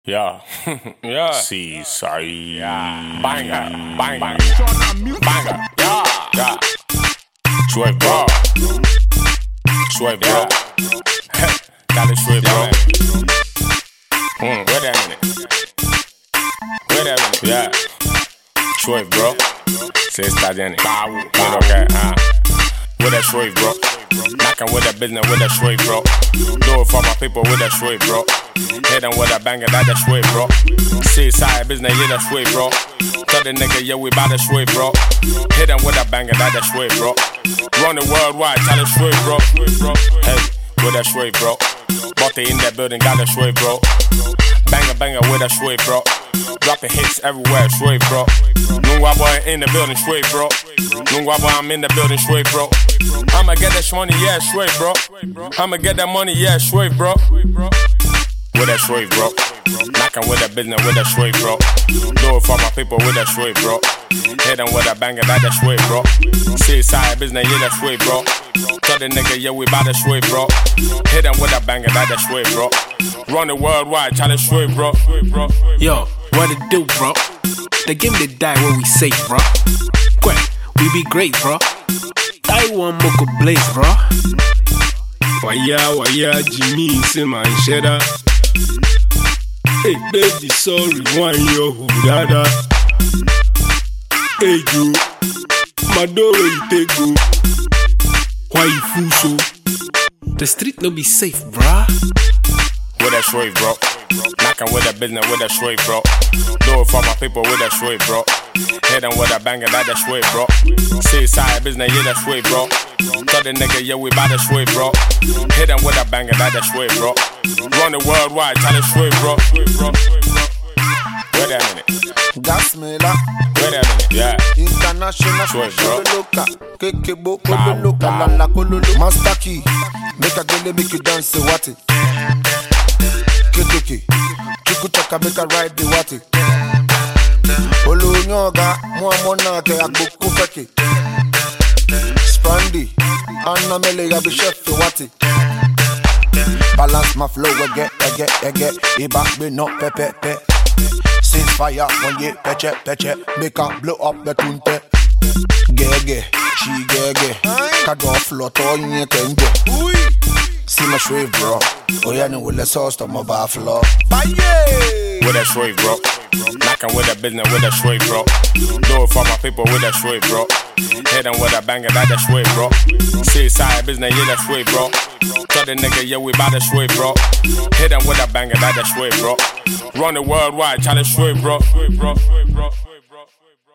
Yeah, yeah. Seaside. Yeah. Banger, banger, banger. Yeah. Swift, bro. Swift, bro. Dale, Swift, bro. Wait a minute. Wait a minute. Yeah. Swift, bro. Se está bien. Okay, with that Swift, bro. Knockin' with that business with that Swift, bro. Do it for my people with that Swift, bro. Hit them with a banger, that Swift, bro. Seaside business, yeah, that Swift, bro. Tell the nigga, yeah, we bout that Swift, bro. Hit them with a banger, that Swift, bro. Run the worldwide, tell the Swift, bro. Hey, with that Swift, bro. Bought it in that building, got that Swift, bro. Banger, banger with that Swift, bro. Dropping hits everywhere, Swift, bro. Nungwa boy in the building, Swift, bro. Nungwa boy, I'm in the building, Swift, bro. I'ma get that money, yeah, Swift, bro. I'ma get that money, yeah, Swift, bro. With that Swift, bro. Knockin' with that business with that Swift, bro. Do it for my people with that Swift, bro. Hit them with a banger, that Swift, bro. Seaside business, yeah, that Swift, bro. Tell the nigga, yeah, we bout that Swift, bro. Hit them with a banger, that Swift, bro. Run the worldwide, challenge Swift, bro. Yo, what it do, bro? The game they die when we safe, bro. Quick, we be great, bro. Taiwan Moko Blaze, bro. Waya, Jimmy, say man, shedder. Hey, baby, sorry, one yo, dada. Hey, you, my door, where you take go? Why you fool so? The street no be safe, bro. With that Swift, bro. Knockin' with that business with that Swift, bro. Do it for my people with that Swift, bro. Hit them with a banger, that Swift, bro. Seaside business, yeah, that Swift, bro. Tell the nigga, yeah, we bout that Swift, bro. Hit them with a banger, that Swift, bro. Run the worldwide, challenge Swift, bro. Wait a minute. Gas Mela. Wait a minute, yeah. International Swift, bro. Loka. Kekebo, Kololoka, Lala, Kololo. Master Key. Make a girl make you dance, say what it. Kekeke. Chukutaka make a ride the what it. Olu nyoga, muamona ke agboku feke. Spandy. Anna mele ya be chef what it. Balance my flow, ege. Iba be no pepe. Since fire when you peche, make her blow up the tunte. Gege, she gege. Kado float on your kenge. See my Swift, bro. Oh yeah, no, let's sauce to my buffalo. With that Swift, bro. Knockin' with that business with that Swift, bro. Do it for my people with that Swift, bro. Hit them with a banger, that Swift, bro. Seaside business, yeah, that Swift, bro. Tell the nigga, yeah, we bout that Swift, bro. Hit them with a banger, that Swift, bro. Run the worldwide, challenge Swift, bro.